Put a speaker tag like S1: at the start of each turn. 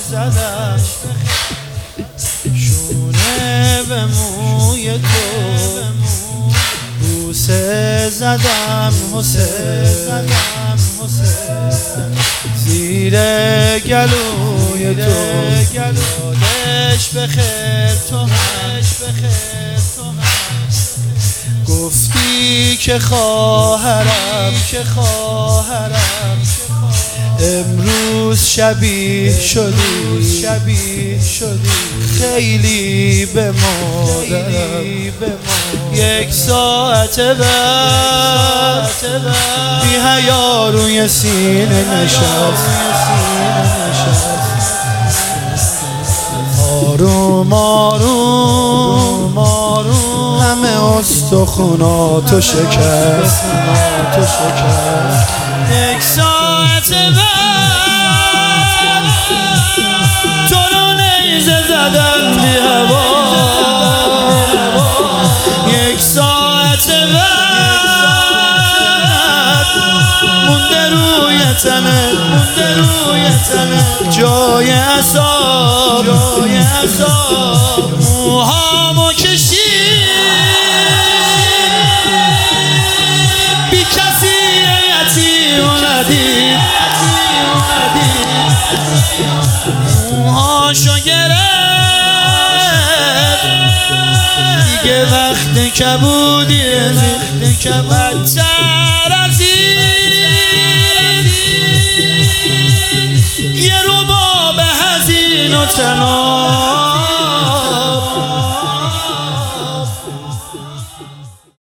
S1: زدم شونه به موی تو بوسه زدم حسین زیر گلوی تو یادش بخیر تو گفتی که خواهرم امروز شبیه شدی خیلی به مادرم یک ساعت بعد بی حیا روی سینه نشست آروم همه استخوناتو شکست یک ساعت بعد تو رو نیزه زدن بی هوا یک ساعت بعد مونده روی تنه جای عذاب موهامو کشید بی کسی یتیم ندید موهاشو گرفت دیگه وقت کبودیه بدتر از یه رباب حزین و تناب